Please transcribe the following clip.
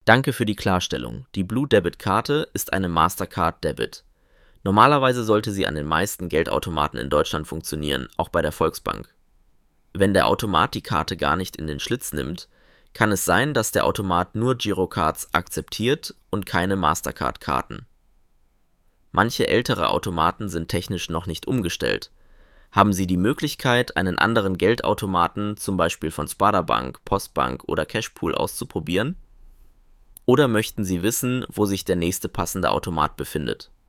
Danke für die Klarstellung. Die Blue Debit Karte ist eine Mastercard Debit. Normalerweise sollte sie an den meisten Geldautomaten in Deutschland funktionieren, auch bei der Volksbank. Wenn der Automat die Karte gar nicht in den Schlitz nimmt, kann es sein, dass der Automat nur Girocards akzeptiert und keine Mastercard-Karten. Manche ältere Automaten sind technisch noch nicht umgestellt. Haben Sie die Möglichkeit, einen anderen Geldautomaten, zum Beispiel von Sparda-Bank, Postbank oder Cashpool auszuprobieren? Oder möchten Sie wissen, wo sich der nächste passende Automat befindet?